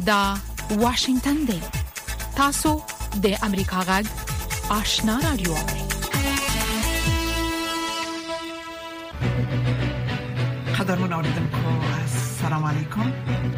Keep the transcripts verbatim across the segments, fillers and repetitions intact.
دا واشنگتن دی. تاسو د امریکا غږ آشنا رادیو. قدرمن اوریدونکو السلام علیکم.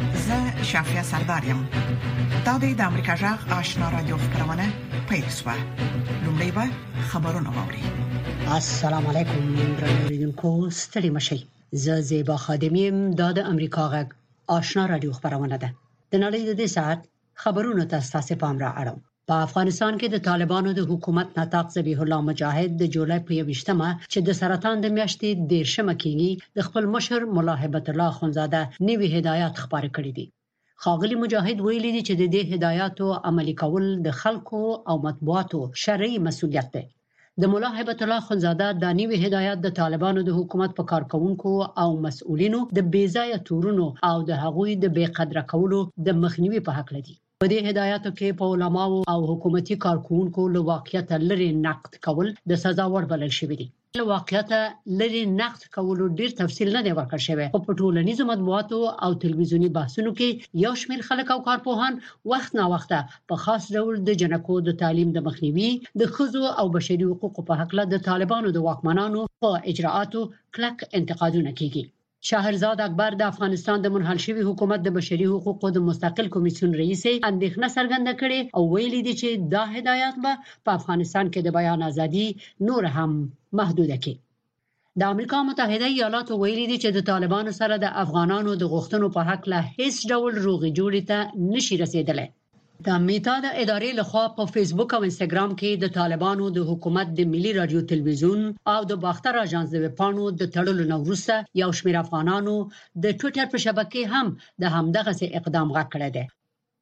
زه شافیا سردارم. دا د امریکا غږ آشنا رادیو خبرونه پیښه. لومړی به خبرونه واوري. السلام علیکم اوریدونکو ستړي مشي. زه زیبا خادمیم. دا د امریکا غږ آشنا رادیو خبرونه ده. د نړۍ د دې ساعت خبرونه تاسو ته پام را اړوم. په افغانستان کې د طالبانو د حکومت ناتاق ذبیح الله مجاهد د جولای په یوویشتمه چې د سرطان د میاشتې دیرشمه کېږي د خپل مشر مولا هیبت الله اخونزاده نوي هدایات خبر کړي دي. خاغلی مجاهد ویلي دي چې د دې هدایاتو عملي کول د خلکو او مطبوعاتو شرعي مسؤلیت دی. د مولا هیبت الله اخونزاده د نوي هدایات د طالبانو د حکومت په کارکونکو او مسؤلینو د بیځایه تورونو او د هغوی د بې قدر کولو د مخنیوي په حق لدی. په دې هدایاتو کې په علماو او حکومتي کارکونکو له واقعیت لري نقد کول د سزا وړ بلل شوی دی. له واقعیت لري نقد کول ډیر تفصیل نه دی ورکړ شوی. په ټولنیزو مطبوعاتو او تلویزیونی بحثونو کې یو شمېر خلک او کارپوهان وخت نا وخت په خاص ډول د جنکو د تعلیم د مخنیوي د خزو او بشري حقوقو په حق له د طالبانو د واکمنانو په اجراءاتو کلک انتقادونه کوي. شهرزاد اکبر د افغانستان د منحل شوی حکومت د بشري حقوقو د مستقل کمیسیون رئیس اندېښنه څرګنده کړې او ویلي دي چې دا هدایات به په افغانستان کې د بیان ازادي نور هم محدوده کړي. د امریکا متحده ایالاتو ویلي دي چې د طالبانو سره د افغانانو د غوښتنو په حق له هیڅ ډول روغې جوړې ته نشي رسیدلی. د میتا د ادارې لخوا په فیسبوک او انستګرام کې د طالبانو د حکومت د ملي رادیو تلویزیون او د باختر اژانس د ویبپاڼو د تړلو نو وروسته یو شمېر افغانانو د ټوئیټر په شبکې هم د همدغه سي اقدام غږ کړی دی.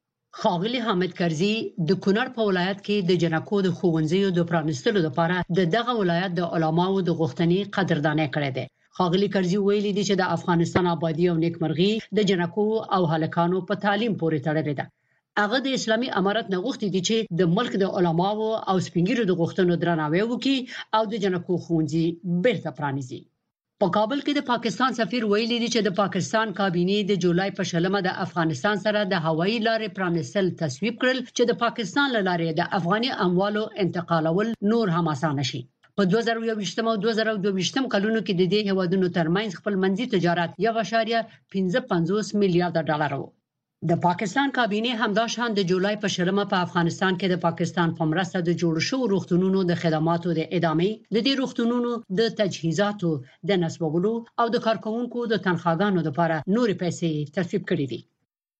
خاغلی حامد کرزي د کونړ په ولایت کې د جنکو د خوونځیو د پرانستلو لپاره د دغه ولایت د علماو د غوښتنې قدرداني کړې ده. خاغلی کرزي ویلي دي چې د افغانستان آبادی او نیکمرغي د جنکو او هلکانو په تعلیم پورې تړلې ده. هغه د اسلامي امارت نه غوښتي دي چې د ملک د علماو او سپینګیرو د غوښتنو درناوی وکړي او د جنکو خوونځي بیرته پرانیزي. په کابل کې د پاکستان سفیر ویلي دي چې د پاکستان کابینه د جولای په شلمه د افغانستان سره د هوایي لارې پرانیستل تصویب کړل چې د پاکستان لارې د افغاني اموالو انتقالول نور هم اسانه شي. په دوه زره یوویشتم او دوه زره دوهویشتم کلونو کې د دې هیوادونو ترمنځ خپل منځي تجارت یو اعشاریه پنځه پنځوس میلیارډ ډالر وو. د پاکستان کابینه همداشان د جولای په شلمه په افغانستان کې د پاکستان په مرسته د جوړ شوو روغتونونو د خدماتو د ادامې د دې روغتونونو د تجهیزاتو د نصبولو او د کارکونکو د تنخواګانو لپاره نورې پیسې تصویب کړې دي.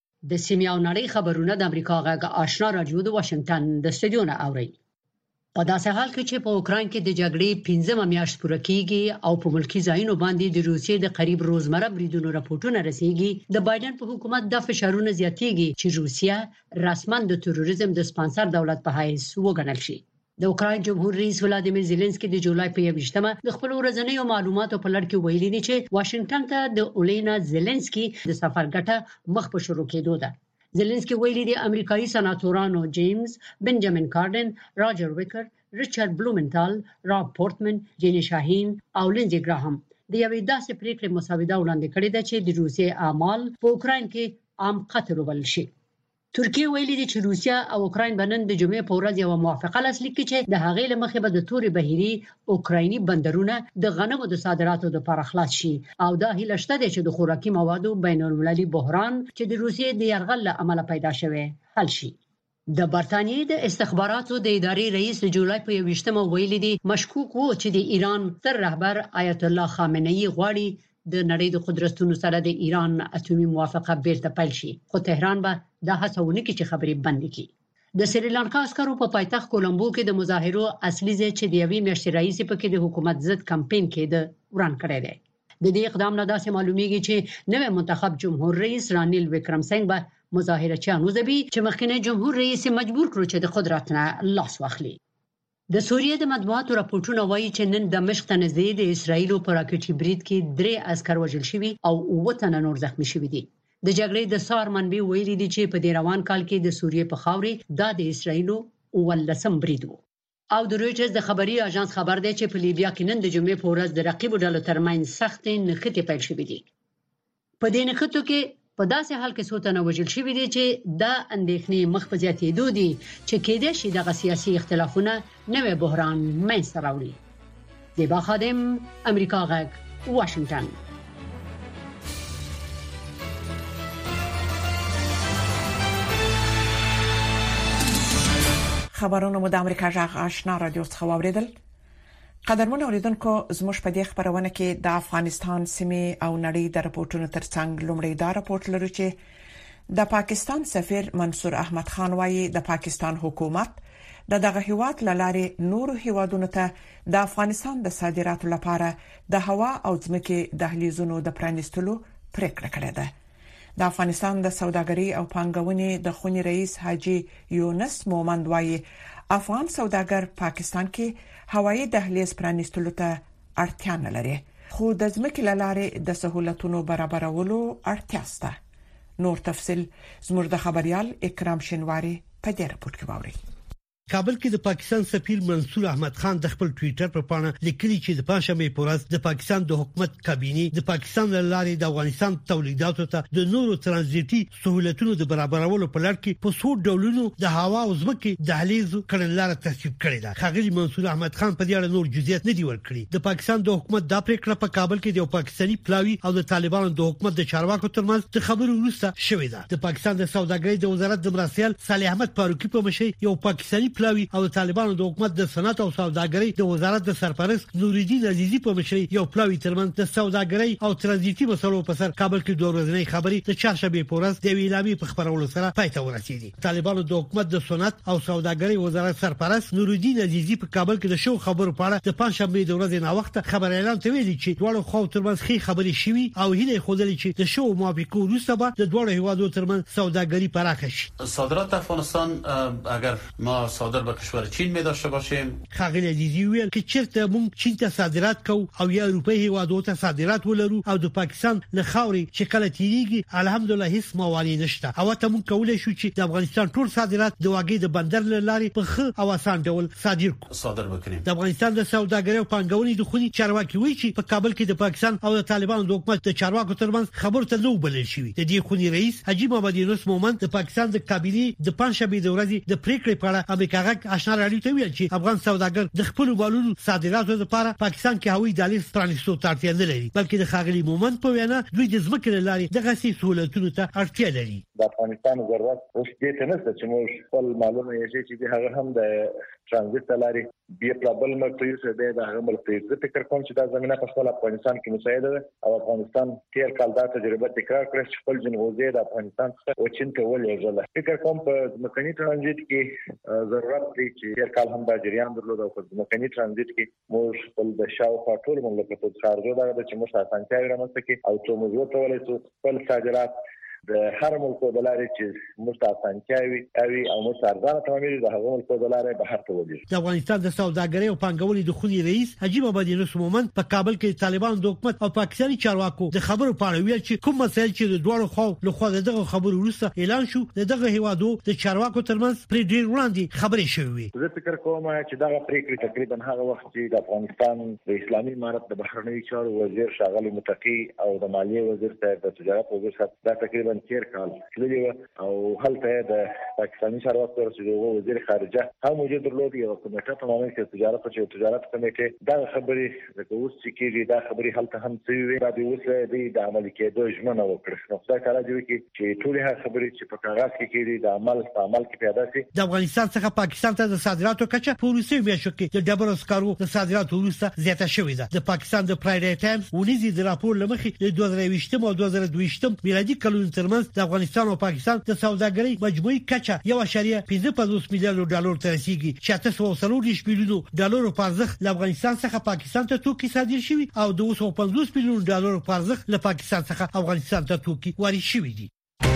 د سیمه او نړۍ خبرونه د امریکا غږ آشنا رادیو د واشنگټن د استودیو نه اوري. په داسې حال کې چې په اوکراین کې د جګړې پنځمه میاشت پوره کیږي او په ملکی ځایونو باندې د روسیې د قریب روزمره بریدونو راپورټونه رسیږي، د بایدن په حکومت د فشارونو زیاتېږي چې روسیه رسماً د تروریزم د سپانسر دولت په حیث وګڼل شي. د اوکراین جمهور رئیس ولادیمیر زيلنسکي د جولای په یوویشتمه د خپل ورځنیو معلوماتو په لړ کې ویلي دي چې واشنگټن ته د اولینا زيلنسکي د سفر ګټه مخ په شروع کېدو ده. زيلنسکي ویلي دي امریکایي سناتورانو جیمز بنجامین کارډن، راجر ویکر، ریچارډ بلومنټال، راب پورتمن، جینی شاهین او لینزي ګراهام د یوې داسې پریکړې مسوده وړاندې کړې ده چې د روسیې اعمال په اوکراین کې عام قطر وبلل شي. ترکیه ویلي دي چې روسیا او اوکراین بنن د جمعې په ورځ یو موافقه لاسلیک کړي چې د هغې لمخې به د تورې بهيري اوکرایني بندرونه د غنمو د صادراتو لپاره خلاص شي او دا هیله شته چې د خوراکي موادو بین المللي بحران چې د روسیې د یرغل له امله پیدا شوی حل شي. د برتانیې د استخباراتو د ادارې رئیس د جولای په یوویشتمه ویلي دي مشکوک وو چې د ایران ستر رهبر آیت الله خامنه‌ای غواړي د نړۍ د قدرتونو سره د ایران اټومي موافقه بیرته پیل شي، خو تهران به دا هڅه ونه کړي چې خبرې بند کړي. د سریلانکا عسکرو په پایتخت کولمبو کې د مظاهرو اصلي ځای چې د یوې میاشتې رئیس پکې د حکومت ضد کمپاین کې د وران کړی دی. د دې اقدام نه داسې معلومیږي چې نوې منتخب جمهور رئیس رانیل وکرمسنګ به مظاهرچیانو ځبي چې مخکنی جمهور رئیس مجبور کړو چې د قدرت نه لاس واخلي. د سوریې د مطبوعاتو راپورټونه وایي چې نن دمشق ته نږدې د اسرایلو په راکټي برید کې درې عسكر وژل شوي او اووه تنه نور زخمی شوي دي. د جګړې د سار منبع ویلي دي چې په دې روان کال کې د سوریې په خاورې دا د اسرایلو ولسم برید وو. او د رويټرز د خبري اژانس خبر دی چې په لیبیا کې نن د جمعې په ورځ د رقیب ډلو ترمنځ سخت نښتې پیل شوې دي. په دې نښتو کې په داسې حال کې څو تنه وژل شوي دي چې دا اندېښنې مخ په زیاتېدو دي چې کېدای شي دغه سیاسي اختلافونه نوې بحران منځته راوړي. زیبا خادم، امریکا غږ، واشنگټن. خبرونه مو د امریکا غږ آشنا رادیو څخه واوریدل. قدرمن اوریدونکو، زموږ په دې خبرونه کې د افغانستان سیمې او نړۍ د راپورټونو ترڅنګ لومړی دا راپورټ لرو چې د پاکستان سفیر منصور احمد خان وايي د پاکستان حکومت د دغه هیواد لارې نورو هیوادونو ته د افغانستان د صادراتو لپاره د هوا او ځمکې دهلیزونو د پرانیستلو پریکړه کړې ده. د افغانستان د سوداګرۍ او پانګونې د خونی رئیس حاجی یونس مومند وايي افغان سوداګر پاکستان کې هوایي دهلیز پرانیستلو ته اړتیا نه لري، خو د ځمکې لارې د سہولتونو برابرولو اړتیا شته. نور تفصيل زموږ د خبريال اکرام شینواری په دې راپور کې واوري. کابل کې د پاکستان سفیر منصور احمد خان د خپل ټوئیټر په پاڼه لیکلي چې د پنځمې پورز د پاکستان د حکومت کابینه د پاکستان لارې د افغانستان تولیداتو ته د نورو ترانزیتي سہولتونو د برابرولو په لړ کې په څو ډولونو د هوا او ځمکې دهلیز کړنلاره تصویب کړې ده. ښاغلي منصور احمد خان په دې اړه نور جزئیات نه دی ورکړي. د پاکستان د حکومت د پریکړه په کابل کې د پاکستاني پلاوی او د طالبانو د حکومت د چارواکو ترمنځ د خبرو وروسته شوې ده. د پاکستان د سوداګرۍ د وزارت د مرستيال صالح احمد فاروقي په مشرۍ یو پاکستاني پلاوی او د طالبانو د حکومت د صنعت او سوداګرۍ د وزارت د سرپرست نورالدین عزیزی په مشرۍ یو پلاوی ترمنځ د سوداګرۍ او ترانزیتي مسلو په سر کابل کې دوه ورځې خبري د چهارشنبه پورز د ویلامي په خبرولو سره پای ته ورسېدي. طالبانو د حکومت د صنعت او سوداګرۍ وزارت سرپرست نورالدین عزیزی په کابل کې د شو خبرو په اړه د پنځشنبه د ورځې نا وخت خبر اعلان ته ویلي چې دوه خو ترمنځ خې خبري شوي او هله خودلې چې د شو موافقه وروسته به د دوه هیوادو ترمنځ سوداګري پراخه شي. صادرات افغانستان اگر ما صادر به کشور چین می داشته باشیم، خاغلی عزیزی ویل چې چیرته مونږ چین ته صادرات کوو او یا اروپای هیوادو ته صادرات ولرو او د پاکستان له خاورې چې کله تیریږي الحمدلله هیڅ موانع نشته او ته مونږ کولای شو چې د افغانستان ټول صادرات د واګې د بندر لارې په ښه او آسان ډول صادر کو صادر وکړي. د افغانستان د سوداګرۍ او پانګونې د خونی چارواکي وایي چې په کابل کې د پاکستان او د طالبانو د حکومت د چارواکو ترمنځ خبرو ته نو بلل شوی. د دې خونی رئیس حاجی محمد یونس مومند د پاکستان د کابینې د پنځشنبه د ورځې د پریکړې په اړه امریکا غږ آشنا رادیو ته ویل چې افغان سوداګر د خپل مالونو صادراتو لپاره پاکستان کې هوایي دهلیز پرانیستو ته اړتیا نه لري، بلکې د خاغلی مومند په وینا دوی د ځمکې لارې دغه سي سہولتونو ته اړتیا لري. د افغانستان ضرورت اوس دې ته نشته چې موږ خپل مالونه یې چې هغه هم د ترانزیت لارې بیا پرابل مرتوی څه دی د هغه ملتي زه فکر کوم چې دا زمينه په خپل افغانستان کې مساعده ده او افغانستان تیر کال دا تجربه تکرار کړې چې خپل جنوبي د افغانستان څخه او چین ته ولېږل. فکر کوم په مکني ترانزیت کې ضرورت دی چې تیر کال هم دا جریان درلود او په مکني ترانزیت کې موږ خپل د شاوخوا ټول مملکتونو خارجو دا چې موږ اسانتیاوي رامنځته کړي او څو موږ کولای شو خپل صادرات د هر ملک د لارې چې مستعصنتیاوي اوي او مستعرضانه تمامي د هغو ملک د لارې بهر ته ودی. د افغانستان د سوداګرۍ او پانګونې د خونی رئیس حاجی محمد یونس مومند په کابل کې طالبانو د حکومت او پاکستاني چارواکو د خبرو په اړه ویل چې کوم مسایل چې د دوه خو له خوا دغه خبرو وروسته اعلان شو دغه هیوادو د چارواکو ترمنځ پرې ډیر وړاندې خبرې شوې. زه فکر کوم چې دغه پریکړه تقریبا هغه وخت چې د افغانستان د اسلامي امارت د بهرنیو چارو وزیر شاغلی متقی او د مالیې وزیر ته د تجارت وزیر ته دا تقریبا تیر کال تللی او هلته د پاکستاني چارواکو سره وزیر خارجه هم موجود درلود یو کمیټه په معنی کې تجارت او تجارت کمیټه دا خبرې د اوس چې کېږي دا خبرې هلته هم څه وي دا د اوس د عمل کېدو ژمنه وکړه. نو څه کار دی چې ټول هغه خبرې چې په کاغذ کې کېږي د عمل په عمل کې پیدا شي. د افغانستان څخه پاکستان ته د صادراتو کچه په روسي میاشتو کې د ډبرو سکارو د صادراتو وروسته زیاته شوې ده. د پاکستان د فرایډے ټایمز ونیزي د راپور لمخې د دوه زره یوولسم او دوه زره دوه ویشتم میلادي کلونو ترمنځ د افغانستان او پاکستان د سوداګرۍ مجموعي کچه یو اعشاریه پنځه پنځوس میلیارډ ډالر ته رسیدي چې اته سوه څلور میلیونه ډالر په ارزښت له افغانستان څخه پاکستان ته توکي صادر شوي او دوه سوه پنځوس میلیونه ډالر په ارزښت له پاکستان څخه افغانستان ته توکي وارد شوي دي.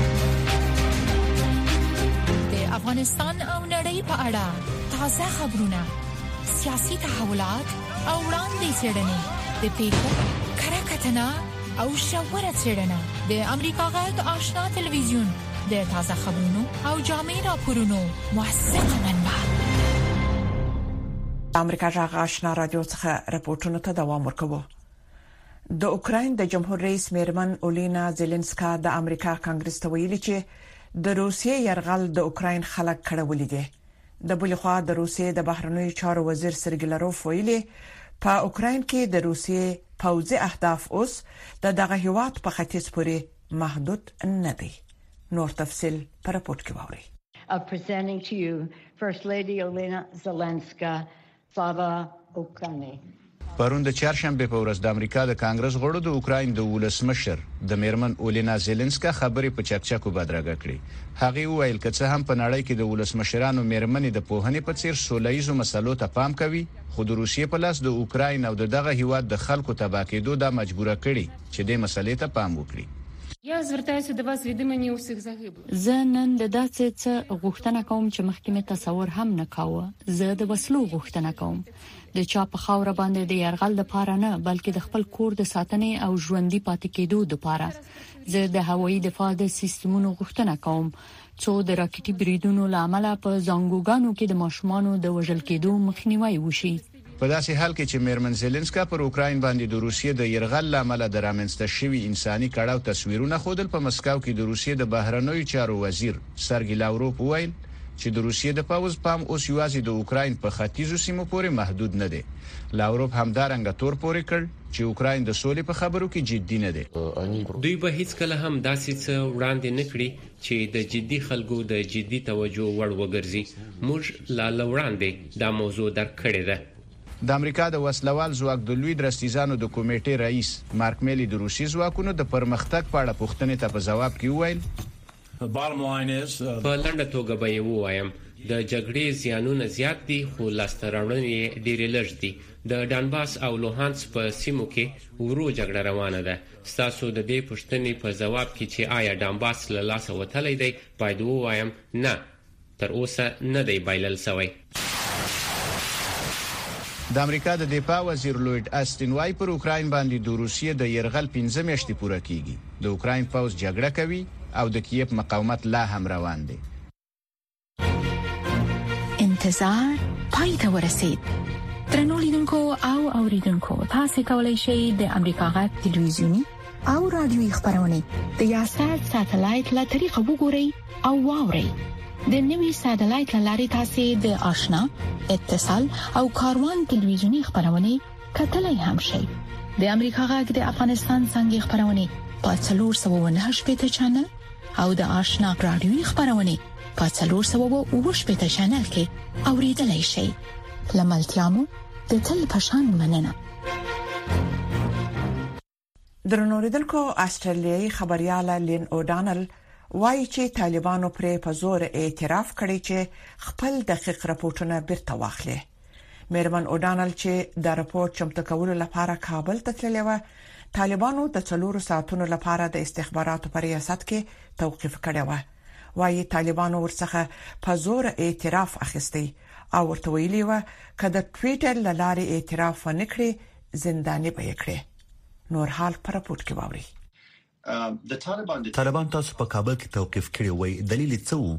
د افغانستان او نړۍ په اړه تازه خبرونه، سیاسي تحولات او وړاندې څرګندې د پیښو کره کتنه او شاوره څرګندنه د امریکا غږ آشنا ټلویزیون د تازه خبرونو او جامع راپورونو موثق منبع. امریکا غږ آشنا رادیو څخه راپورټونه ته دوام ورکوي. د اوکراین د جمهور رئیس میرمن اولینا زيلنسکا د امریکا کانګرس ته ویلي چې د روسیې يرغل د اوکراین خلک کړولې دي. د بل خوا د روسیې د بهرنیو چارو وزیر سرګی لاروف ویلي په اوکراین کې د روسیې پوځي اهداف اوس د دغه هیواد په ختیځ پورې محدود نه دي. نور تفصيل پر راپورټ کې ووري. Of presenting to you First Lady Olena Zelenska, Slava Ukraini. پرون د چهارشنبه په ورځ د امریکا د کانګرس غړو د اوکراین د ولسمشر د میرمن اولینا زيلنسکا خبرې په چکچکو بدرګه کړې. هغه وویل چې څه هم په نړۍ کې د ولسمشرانو میرمنې د پوهنې په څیر سولهییزو مسلو ته پام کوي، خو د روسیې په لاس د اوکراین او دغه هیواد د خلکو تباه کېدو د مجبوره کړي چې د مسلې ته پام وکړي. Я звертаюся до вас від імені усіх загиблих. زه نن د داسې څه غوښتنه کوم چې مخکې مې تصور هم نه کاوه. زه د وسلو غوښتنه کوم. د چا په خاور باندې د يرغل لپاره نه، بلکې د خپل کور د ساتنې او ژوندۍ پاتې کېدو لپاره. زه د هوایي دفاع د سیستمونو غوښتنه کوم څو د راکټي بریدونو لامل په زنګوګانو کې د ماشومانو د وژل کېدو مخنیوي وشي. په داسې حال کې چې میرمن زيلنسکا پر اوکراین باندې د روسیې د يرغل لامل د رامنځته شوی انساني کړهو تصویرونه خودل په مسکو کې د روسیې د بهرنیو چارو وزیر سرګی لاروف ویل چې د روسیې د پاوز پام اوس یوازې د اوکراین په ختیځو سیمو پورې محدود نه دی. لاروف همدارنګه تور پورې کړ چې اوکراین د سولې په خبرو کې جدي نه دی. دوی به هیڅ کله هم داسې څه وړاندې نه کړي چې د جدي خلکو د جدي توجه وړ وګرځي. موږ لا لوړاندې دا موضوع درک کړې ده. د امریکا د وسلوال ځواک د لوی درستیزانو د کمیټې رئیس مارک میلی د روسي ځواکونو د پرمختګ په اړه پوښتنې ته په جواب کې وویل په لنډه توګه به یې ووایم د جګړې زیانونه زیات دي، خو لاسته راوړنې ډېرې لږ دي. د ډانباس او لوهانس په سیمو کې ورو جګړه روانه ده. ستاسو د دې پوښتنې په جواب کې چې آیا ډانباس له لاسه وتلی دی، باید ووایم نه، تر اوسه نه دی بایلل شوی. د امریکا د دفاع وزیر لوید استن وای پر اوکراین باندې د روسیې د يرغل پنځه میاشتې پوره کیږي. د اوکراین پوځ جګړه کوي او د کیف مقاومت لا هم روان دی. انتظار پای ته ورسید. درنو لیدونکو او اوریدونکو، تاسو کولی شئ د امریکا غږ ټلویزیونی او رادیوي خبرونه د یاشر ساتلایت له طریقو وګورئ او واورئ. د نوي ساتلایت لارې تاسو د آشنا، اتصال او کاروان ټلویزیونی خبرونه کتلای هم شئ. د امریکا غږ د افغانستان څنګه خبرونه په څلور سوه نه شپږ چنل او د آشنا رادیوي خبرونه په څلور سوه اووه شپږ چنل کې اوریدلای شئ. لملتيامو د تل پشان مننه. درنوریدونکو، استرالیایي خبرياله لین اوډانل وایي چې طالبانو پرې په زور اعتراف کړی چې خپل دقیق راپورټونه بیرته واخلي. میرمن اوډانل چې د راپورټ چمتو کولو لپاره کابل ته تللی و، طالبانو د څلورو ساعتونو لپاره د استخباراتو په ریاست کې توقيف کړی و. وایي طالبانو ورڅخه په زور اعتراف اخیستی او ورته ویلي و چې د ټویټر لارې اعتراف ونکړي زنداني به کړي. نور حال پر راپورټ کې ووري. طالبان تاسو په کابل کې توقيف کړی وای، دلیل څه وو؟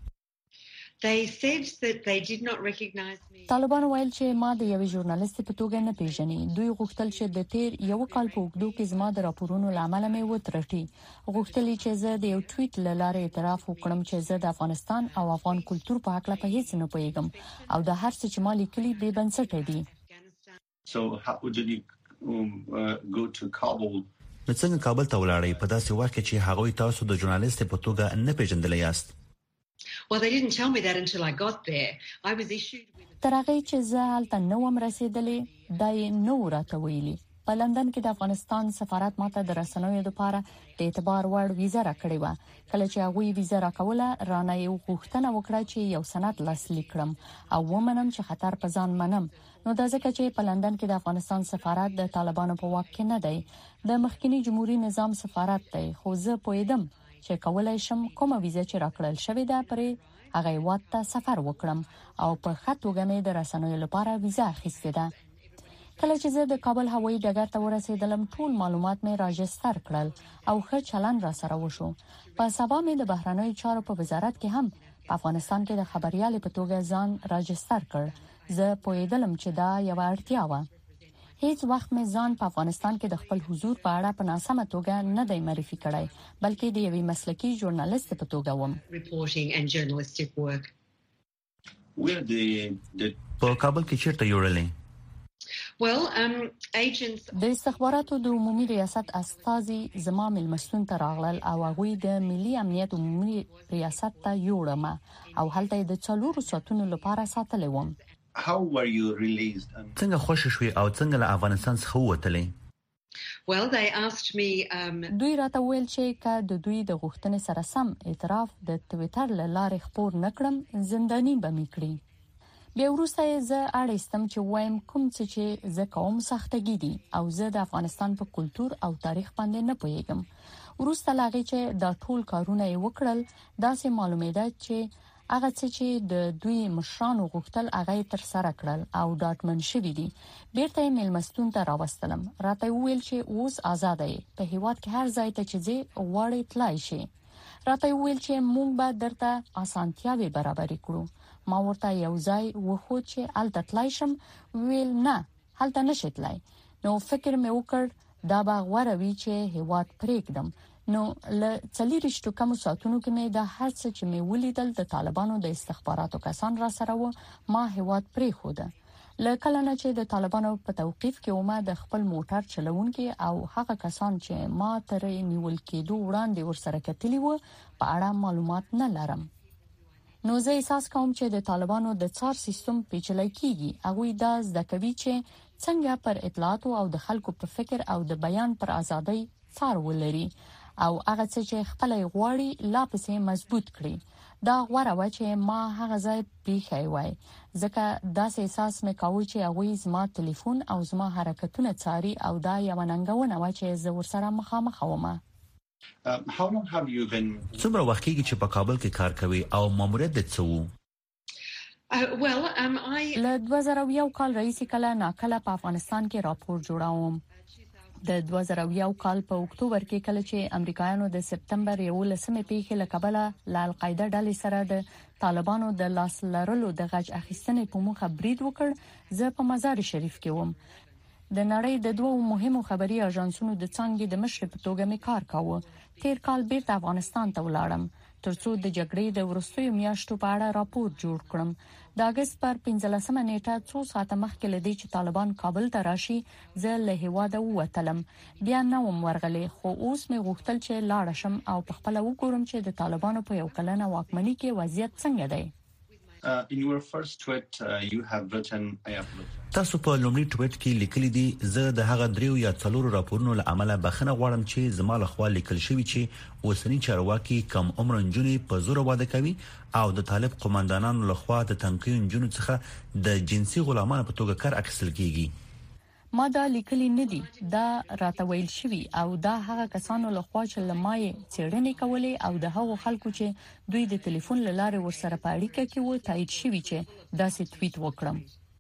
طالبان ویل چې ما د یوې ژورنالیست په توګه نه پیژني. دوی غوښتل چې د تیر یو کال په اوږدو کې زما د راپورونو لامل مې وترټي. غوښتل چې زه د یو ټویټ لاره اعتراف وکړم چې زه د افغانستان او افغان کلچر په حق لا په هیڅ نه پوهیږم او د هر څه چې ما لیکلي بې بنسټه دي. So how did you um, uh, go to Kabul? نو څنګه کابل ته ولاړی په داسې وخت کې چې هغوی تاسو د ژورنالیست په توګه نه پیژندل یاست؟ Well, they didn't tell me that until I got there. I was issued with ترغه چې زه هلته نو هم رسیدلې دای نو راته ویلي. په لندن کې د افغانستان سفارت ماته د رسنیو لپاره د اعتبار وړ ویزه راکړې و. کله چې هغه ویزه راکوله رانه یو غوښتنه وکړه چې یو سند لاسلیک کړم او ومنم چې خطر په ځان منم. نو دا ځکه چې په لندن کې د افغانستان سفارت د طالبانو په واک کې نه دی، د مخکنی جمهوریت نظام سفارت دی. خو زه پوهیدم چې کولای شم کومه ویزه چې راکړل شوې ده پرې هغه وخت سفر وکړم او په خط وګمې د رسنیو لپاره ویزه اخیستې ده. کله چې زه د کابل هوایي ډګر ته ورسېدلم ټول معلومات مې راجستر کړل او ښه چلند را سره وشو. په سبا مې د بهرنیو چارو په وزارت کې هم په افغانستان کې د خبريالې په توګه ځان راجستر کړ. زه پوهیدلم چې دا یو اړتیا و. هیڅ وخت مې ځان په افغانستان کې د خپل حضور په اړه په ناسمه توګه نه دی معرفي کړی، بلکې د یوې مسلکي ژورنالیست په توګه وم. Reporting and journalistic work. Where the په کابل کې چیرته یوړلې؟ Well, um, agents د استخباراتو د عمومي ریاست استازي زما ملمستون ته راغلل او هغه د ملي امنیت عمومي ریاست ته یوړم او هلته د څلورو ساعتونو لپاره ساتلې وم. How were you released? څنګه خوشی شوي او څنګه له افغانستان څخه ووتلې؟ Well, they asked me um دوی راته ویل چې که د دوی د غوښتنې سره سم اعتراف د ټوئیټر له لارې خپور نکړم زنداني به مې کړي. بیا وروسته زه اړیستم چې وایم کوم څه چې زه کوم سختګي دي او زه د افغانستان په کلچر او تاریخ باندې نه پوهیږم. وروسته لاغي چې دا ټول کارونه یې وکړل داسې معلومېده چې هغه څه چې د دوی مشرانو غوښتل هغه تر سره کړل او ډاټمن شوی دي. بیرته یې ملمستون ته راوستلم. راته ویل چې اوس آزاد یې په هیواد کې هر ځای ته چې زه غواړې تلای شي. راته ویل چې مونږ به درته اسانتیاوي برابر کړو. ما ورته یو ځای وخو چې الته تلای شم، ویل نه هلته نشي تلای. نو فکر مې وکړ دا به غوړه وی چې هیواد پرېږدم. نو ل څلورشتو کم ساتونو کې مې د هر څه چې مې ولیدل د طالبانو د استخباراتو کسان را سره و، ما هیواد پرېښود. لکه نه چې د طالبانو په توقيف کې ومه د خپل موټر چلوونکي او هغه کسان چې ما تر نیول کېدو وړاندې ورسره کتلی و په اړه معلومات نه لرم. نو زه احساس کوم چې د طالبانو د څار سیستم پیچلای کیږي. هغه دا زده کوي چې څنګه پر اطلاعات او د خلکو په فکر او د بیان پر ازادۍ څار ولري او هغه څه چې خپل غواړي لا پسې مضبوط کړي. دا غوړه و چې ما هغه ځای پیښی وای، ځکه دا احساس مې کاوه چې هغه زما ټلیفون او زما حرکتونه څاري او دا یو ننګونه و چې زه ورسره مخامخ وم. Um, how long have you been څومره وخت کې چې په کابل کې کار کوي او ماموریت د څه وو؟ uh, well um I له دوه زره یو کال رئیس کله ناکله په افغانستان کې راپور جوړاوم. د دوه زره یو کال په اکتوبر کې کله چې امریکایانو د سپتمبر یولسمې پیښې له کبله ل القاعده ډلې سره د طالبانو د لاس لرلو د غږ اخیستنې په موخه برید وکړ، زه په مزار شریف کې وم. د نړۍ د دوه مهمو خبري اژانسونو د څنګه د مشر په توګه مې کار کاوه. تیر کال بیرته افغانستان ته ولاړم ترڅو د جګړې د ورستیو میاشتو په اړه راپور جوړ کړم. د اگست پر پنځلسمه نیټه څو ساعته مخکې لدی چې طالبان کابل ته راشي زه له هیواده ووتلم. بیا نو ورغلې خو اوس مې غوښتل چې لاړ شم او په خپل وګورم چې د طالبانو په یو کلنه واکمنۍ کې وضعیت څنګه دی. Uh, in your first tweet uh, you have written I apologize. تاسو په لومړي ټویټ کې لیکلي دي زه د هغه دریو یا څلورو راپورونو له عمله بخښنه غواړم چې زما له خوا لیکل شوی چې اوسنی چارواکي کم عمر نجونې په زور واده کوي او د طالب قومندانانو له خوا د تنقیح نجونو څخه د جنسي غلامانو په توګه کار اخیستل کیږي. ما دا لیکلي نه دي، دا راته ویل شوی او دا هغه کسانو له خوا چې لمای چیرنې کولې او د هغو خلکو چې دوی د ټلیفون لاره ورسره په اړیکه کې وو تایید شوی چې دا سې ټویټ وکړم.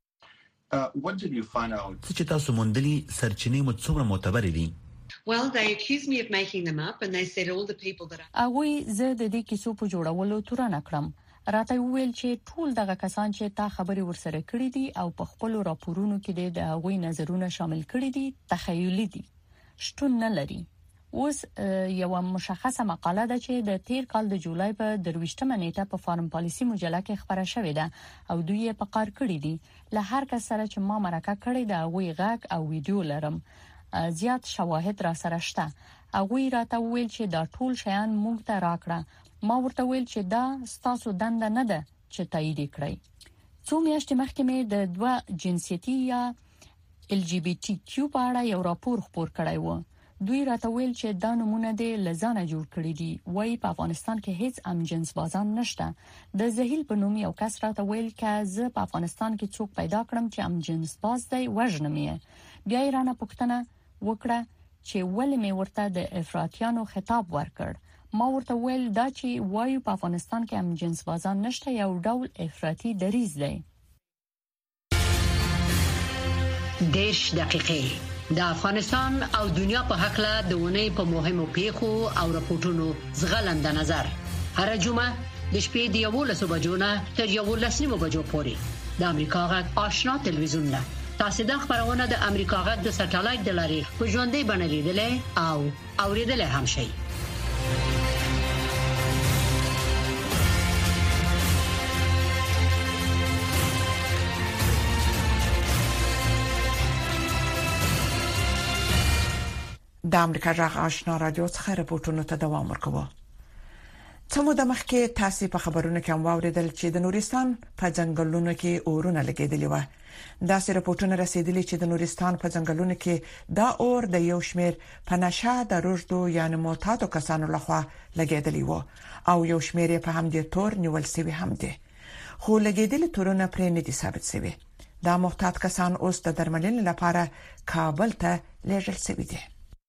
Uh, what did you find out? چې تاسو موندلي سرچینې مو څومره معتبر دي؟ Well, they accused me of making them up and they said all the people that I هغه زه د دې کیسو په جوړولو تورن کړم. راته ویل چې ټول دغه کسان چې تا خبري ورسره کړې دي او په خپل راپورونو کې د هغوی نظرونه شامل کړي دي تخیلي دي، شتون نه لري. اوس یو مشخصه مقاله ده چې د تیر کال د جولای په درويشتمه نیټه په فارم پالیسی مجله کې خبره شوې ده او دوی یې په قار کړی دي. له هر کس سره چې ما مرکه کړې ده هغه غږ او ویډیو لرم، زیات شواهد را سره شته. هغه راته ویل چې دا ټول شیان موږ ته راکړه. ما ورته ویل چې دا ستاسو دنده نه ده چې تایید کړئ. څو میاشتې مخکې مې د دوه جنسيتي یا ال جی بی ټي کیو په اړه یو راپور خپور کړی و. دوی راته ویل چې دا نمونه د لزانه جوړ کړی دي، وای په افغانستان کې هیڅ ام جنس بازان نشته. د زهیل په نوم یو کس راته ویل چې زه په افغانستان کې څوک پیدا کړم چې ام جنس باز دی وژنم یې. بیا یې رانه پوښتنه وکړه چې ولې مې ورته د افراطیانو خطاب ورکړ. ما ورته ویل دا چې وایو په افغانستان کې ام جنس بازان نشته یو ډول افراطي دریځ دی. دیش دقیقې د افغانستان او دنیا په حق له دونې په مهمو پیښو او راپورټونو زغلنده نظر هر جمعه د شپې د یولسو بجو نه تر یولس نیمو بجو پورې د امریکا غږ آشنا تلویزیون نه تاسو د خبرونه د امریکا غږ د سټلایټ د لارې په ژوندۍ بڼه لیدلې او اوریدلې هم شي. د امریکا غږ آشنا رادیو څخه راپورټونه ته دوام ورکوي. څو د مخکې تاسو په خبرونه کې هم واوریدل چې د نورستان په ځنګلونو کې اورونه لګیدلی و. دا سره راپورټونه رسیدلي چې د نورستان په ځنګلونو کې دا اور د یو شمیر په نشه د روزدو یعنی معتادو کسانو لخوا لګیدلی و او یو شمیر په همدې تور نیول شوی هم دي. خو لګیدلي تورونه پرې نه دي ثابت شوی. دا معتاد کسان اوس د درملنې لپاره کابل ته لیږل شوی دي.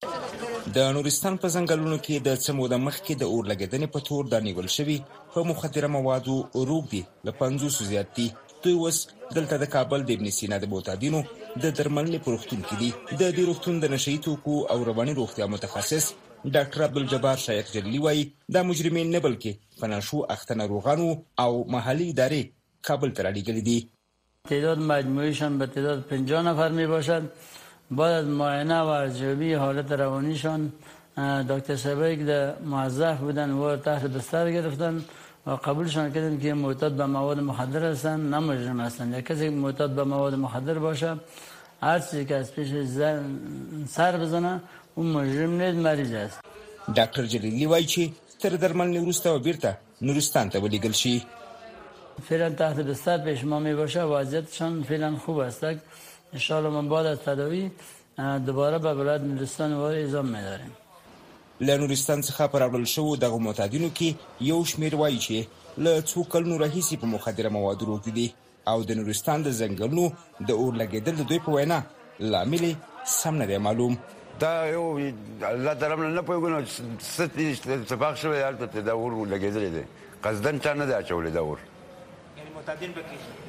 د نورستان په ځنګلونو کې د څمو د مخ کې د اور لګیدنې په تور د نیول شوی په مخدره موادو روغ دي ل پنځوس زیات دي. دوی اوس دلته د کابل د ابن سینا د معتادینو د درملنې پروختون کې دي. د دې روغتون د نشئی توکو او رواني روغتیا متخصص ډاکټر عبدالجبار شایق جلیلی وایي دا مجرمین نه بلکې فناشو اخته ناروغانو او محلي ادارې کابل ته رالیږلي دي. تعداد مجموعیشان به تعداد پنجاه نفر می باشد. بعد از معاینه و ارزیابی حالت روانیشان دکتر صاحبایی که موظف بودن و تحت بستر گرفتن و قبولشان کردن که معتاد به مواد مخدر هستند، نه مجرم هستند. یا کسی که معتاد به مواد مخدر باشه هر چیزی که از پیش سر بزنه اون مجرم نیست، مریض است. ډاکټر جلیلی وایي چې تر درملنې وروسته و بیرته نورستان ته ولیږل شي. فعلا تحت بستر پیش ما می باشه، وضعیتشان فعلا خوب است. ان شاء الله من بعد از تداوی دوباره به ولایت نورستان وارد اعزام می‌داریم. له نورستان څخه پراوړل شو دغه معتادینو کې یو شمیر وایي چې له څو کلونو راهیسې په مخدره موادو روږدي دي او د نورستان د ځنګلونو د اور لګیدل د دوی په وینا لامل سم نه دی معلوم. دا یو الله تعالی نه پوهیږي ست اتفاق شوی حالت دا اور لګیدل دي قصدن چا نه دی اچولې دا اور. یعنی معتادین به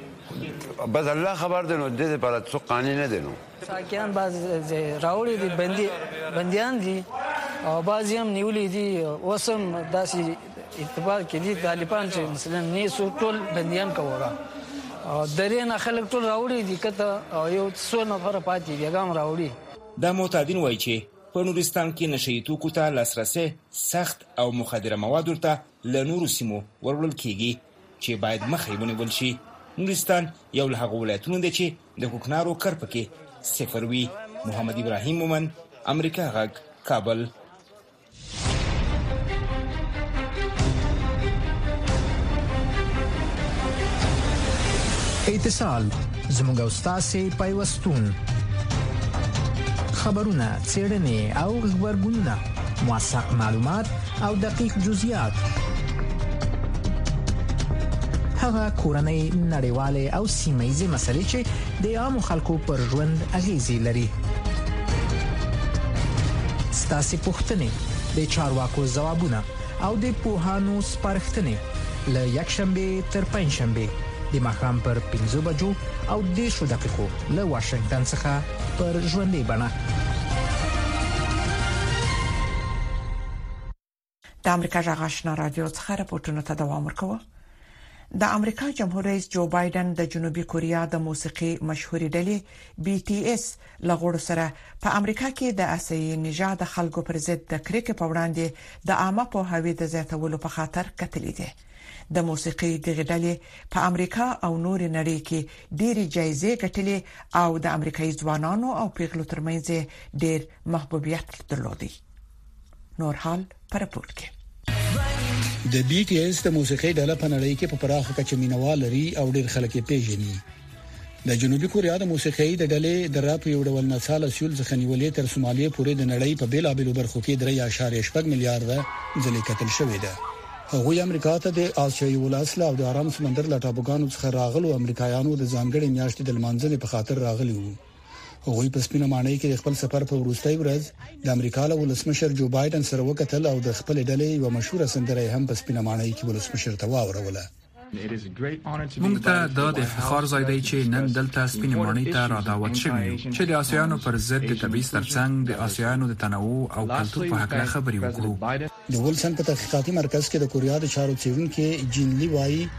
بس الله خبر دی نو د دې پر څو قانون نه دی نو ساکان باز راوړي دي بندي بنديان دي او بعضی هم نیولې دي اوسم داسې اتفاق کې دي طالبان چې مثلا نه سو ټول بنديان کوره او درې نه خلک ټول راوړي دي کته یو څو نفر پاتې دي هغه راوړي. دا معتادین وایي چې په نورستان کې نشئی توکو ته لاسرسي سخت او مخدره مواد ورته له نورو سیمو ورول کیږي چې باید مخې ونیول شي. نورستان یو له هغو ولایتونو دی چې د کوکنارو کر پکې صفر وي. محمد ابراهیم مومن، امریکا غږ، کابل. اتصال زموږ او ستاسو پیوستون خبرونه، څېړنې او خبرګونونه، موثق معلومات او دقیق جزئیات، هغه کورنۍ، نړیوالې او سیمه‌ییزې مسلې چې د عامو خلکو پر ژوند اغیزې لري. ستاسو پوښتنې، د چارواکو ځوابونه او د پوهانو سپارښتنې له یکشنبه تر پنځشنبه د ماښام پر پنځه بجو او دېرشو دقیقو له واشنگټن څخه پر ژوندۍ بڼه. د امریکا غږ آشنا رادیو څخه راپورټونه ته دوام ورکوي. د امریکا جمهور رئیس جو بایدن د جنوبي کوریا د موسیقي مشهوري ډلې بي ټي اس لغړو سره په امریکا کې د اسیایي نژاد خلکو پر ضد د کریکې په وړاندې د عامه پوهاوي د زیاتولو په خاطر کتلې دي. د موسیقي دغه ډلې په امریکا او نور نړۍ کې ډېری جایزې ګټلې او د امریکایي ځوانانو او پیغلو ترمنځ ډېر محبوبیت درلودي. نور حال پر راپور کې د بي ټي اس د موسیقي ډله په نړۍ کې په پراخه کچه مینوال لري او ډېر خلک یې پیژني. د جنوبي کوریا د موسیقي د ډلې د راپ یو ډول نڅاله سیول ځخه نیولې تر سومالیا پورې د نړۍ په بیلابېلو برخو کې درې اعشاریه شپږ میلیارډ ځلې کتل شوې ده. هغه امریکا ته د آسیایي ولسله او د آرام سمندر له ټاپوګانو څخه راغلو امریکایانو د ځانګړي میاشتې د لمانځنې په خاطر راغلي وو. هغه په سپینه مانۍ کې خپل سفر په وروستۍ ورځ د امریکا له ولسمشر جو بایدن سره وکتل او د خپل ډلې یو مشهور سندره هم په سپینه مانۍ کې ولسمشر ته واوروله. موږ ته دا د افتخار ځای دی چې نن دلته سپینه مانۍ ته را دعوت شوي یو چې د آسیایانو پر ضد د تبعیض ترڅنګ د آسیایانو د تنوع او کلتور په حق خبرې وکړو. د ولسن په تحقیقاتي مرکز کې د کوریا د چارو څېړونکو جین لی وایي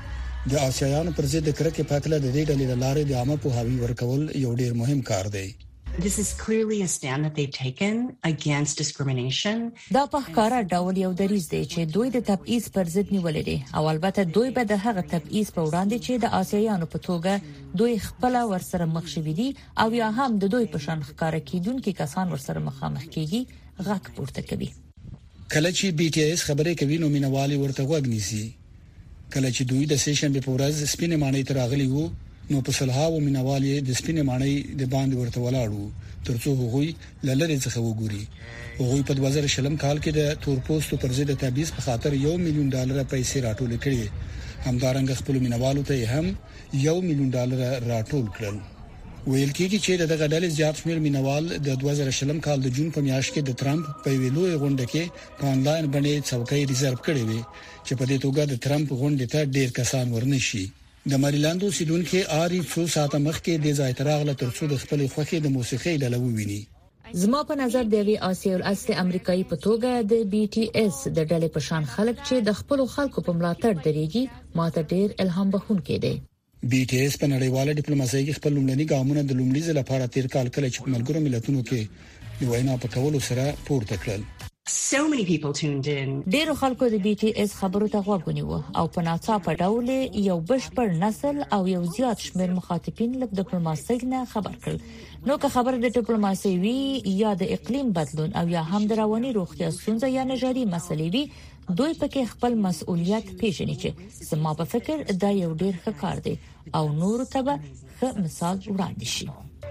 د آسیایانو پر ضد کرکه پاتله د دې ډلې لاره د عامه پوهاوی ورکول یو ډیر مهم کار دی. This is clearly a stand that they've taken against discrimination. دا په ښکارا ډول یو دریځ دی چې دوی د تبعیض پر ضد نیولې دي او البته دوی به د هغه تبعیض په وړاندې چې د آسیایانو په توګه دوی خپل ورسره مخ شوي دي او یا هم د دوی په شان ښکارا کیدونکو کسان ورسره مخامخ کیږي غږ پورته کوي. کله چې بي ټي اس خبرې کوي نو مینوالي ورته وګ نیسي. کله چې دوی د سیشن په ورځ سپینې معنی تراغلي وو نو په صلحاو مینوالي د سپینې معنی د باندې ورته ولاړو ترڅو هغوی للری څخه وګوري. هغوی په دوه زره شلم کال کې د تورپوستو پر ضد تبعیض په خاطر یو میلیون ډالر پیسې راټول کړي. همدارنګه خپل مینوالو ته هم یو میلیون ډالر راټول کړل. ویل کېږي چې دغه ډلې زیات شمېر مینوال د دوه زره شلم کال د جون په میاشت کې د ترامپ په ویلو غونډه کې په انلاین باندې څوکۍ ریزرو کړې وي چې په دې توګه د ترامپ غونډې ته ډېر کسان ورنشي. د مریلاند اوسیدونکو آری څو ساعته مخکې د ځای تراغله ترڅو د خپل خوخي د موسیقي ډله وویني. زما په نظر د وی آسیایي اصلي امریکایي په توګه د بي ټي اس د ډلې په شان خلک چې د خپل خلکو په ملاتړ درېږي ماته ډېر الهام بخښونکي دي. بي ټي اس په نړیواله ډیپلوماسۍ کې خپل لومړني ګامونه د لومړي ځل لپاره تیر کال کله چې په ملګرو ملتونو کې د وینا په کولو سره پورته کړل. So many people tuned in. ډېر خلکو د بي ټي اس خبرو ته غوږ ونیو او په ناڅاپه ډول یو بشپړ نسل او یو زیات شمېر مخاطبین له ډیپلوماسۍ نه خبر کړل. نو که خبر د ډیپلوماسۍ وی یا د اقلیم بدلون او یا هم د رواني روغتیا ستونزې یا نژادي مسلې وی دوی پکې خپل مسؤلیت پیژني چې زما په فکر دا یو ډېر ښه کار دی او نور ته به ښه مثال وړاندې شي.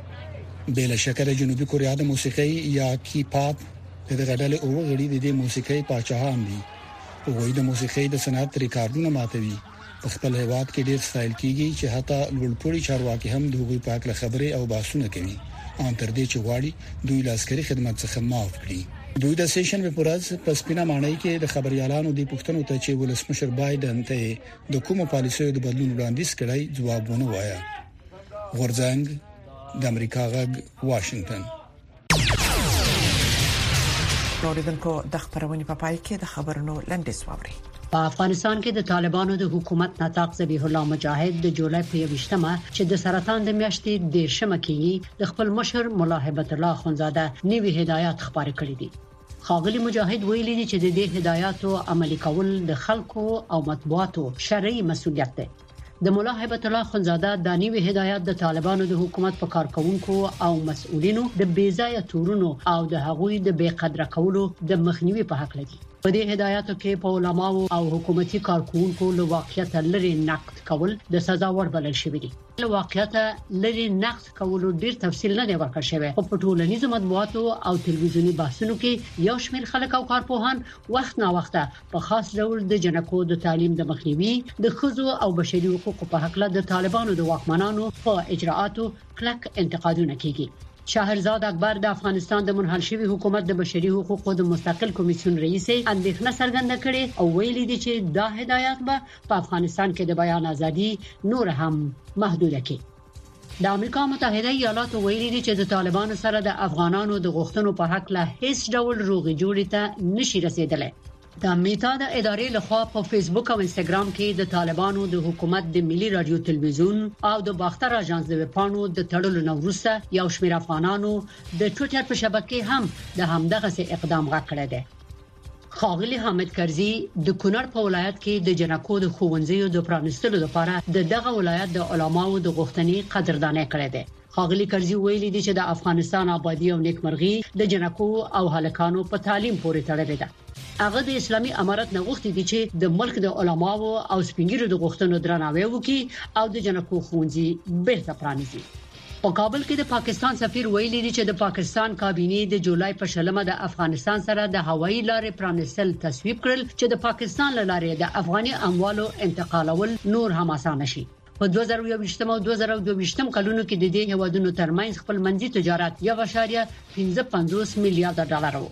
بل شکر جنوبي کوریا د موسیقي یا کی پاپ د غډلې او غړي د دې موسیقي پاچاهان دي. وګوي د موسیقي د صنعت ریکارډونه ماتوي. په خپل هیواد کې ډېر ستایل کیږي چې حتی لوړپوړي چارواکي هم دوی په اړه خبرې او بحثونه کوي. ان تر دې چې غواړي دوی لاسکري خدمت څخه معاف کړي. دوی د سیشن په پرز په سپینا معنی کې د خبريالانو د پښتنو ته چې ولسمشر بایدن ته د کومو پالیسیو د بدلون وړاندیز کړی جواب ونه وایا. غورځنګ د امریکا غږ واشنگټن. اوریدونکو د خبرونې په پای کې د خبرونو لنډیز واوري. په افغانستان کې د طالبانو د حکومت نطاق ذبیح الله مجاهد د جولای په یوشتمه چې د سرطان د میاشتې دیرشمه کې د خپل مشر مولا هیبت الله خونزاده نوي هدایات خبرې کړې دي. خاغلی مجاهد ویلي دي چې د دې هدایاتو عملي کول د خلکو او مطبوعاتو شرعي مسؤلیت دی. د مولا هیبت الله خونزاده د نوي هدایات د طالبانو د حکومت په کارکونکو او مسؤلینو د بیځایه تورونو او د هغوی د بې قدر کولو د مخنیوي په حق لري. په دې هدایاتو کې په علماو او حکومتي کارکونکو له واقعیت لري نقد کول د سزا ور بلل شوی دي. له واقعیت لري نقد کول ډیر تفصیل نه دی ورکړ شوی. په ټولنیزو مطبوعاتو او تلویزیونی بحثونو کې یو شمېر خلک او کارپوهان وخت نا وخت په خاص ډول د جنکو د تعلیم د مخنیوي د ښځو او بشري حقوقو په حق له د طالبانو د واکمنانو په اجراءاتو کلک انتقادونه کوي. شاهرزاد اکبر د افغانستان د منحل شوی حکومت د بشري حقوقو د مستقل کمیسیون رئیس اندېښنه څرګنده کړې او ویلي دي چې دا هدایات به په افغانستان کې د بیان ازادي نور هم محدوده کړي. د امریکا متحده ایالاتو ویلي دي چې د طالبانو سره د افغانانو د غوښتنو په حق له هیڅ ډول روغې جوړې ته نشي رسیدلی. د میتا د ادارې لخوا په فیسبوک او انستګرام کې د طالبانو د حکومت د ملي رادیو تلویزیون او د باختر اژانس د وپانو د تړلو نوروسه یو شمېر افغانانو د ټوئیټر په شبکې هم د همدغه اقدام غوښړی دی. خاغلی حامد کرزی د کونړ په ولایت کې د جنکو د خوونځیو د پرانستلو لپاره د دغه ولایت د علماو د غوښتنې قدرداني کړې ده. خاغلی کرزی ویلي دي چې د افغانستان آبادی او نیکمرغي د جنکو او هلکانو په تعلیم پورې تړلې ده. هغه د اسلامي امارت نه غوښتي دي چې د ملک د علماو او سپینګیرو د غوښتنو درناوی وکړي او د جنکو خوونځي بیرته پرانیزي. په کابل کې د پاکستان سفیر ویلي دی چې د پاکستان کابینه د جولای په شلمه د افغانستان سره د هوایي لارې پرانستل تصویب کړل چې د پاکستان لارې د افغاني اموالو انتقالول نور هم آسان شي. په دوه زره یوویشتم او دوه زره دوهویشتم کلونو کې د دې هیوادونو ترمنځ خپل منځي تجارت یو اعشاریه پنځه پنځوس میلیارډ ډالر و.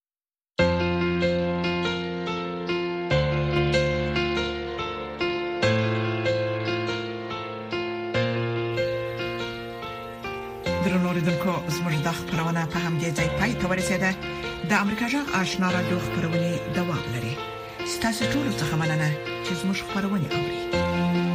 درنوریدونکو زموږ د خبرونه په همدې ځای پای ته ورسیده. د امریکا جغ آشنا رادیو خبرونه دوام لري. ستاسو ټول څه مننه چې زموږ خبرونه اوري.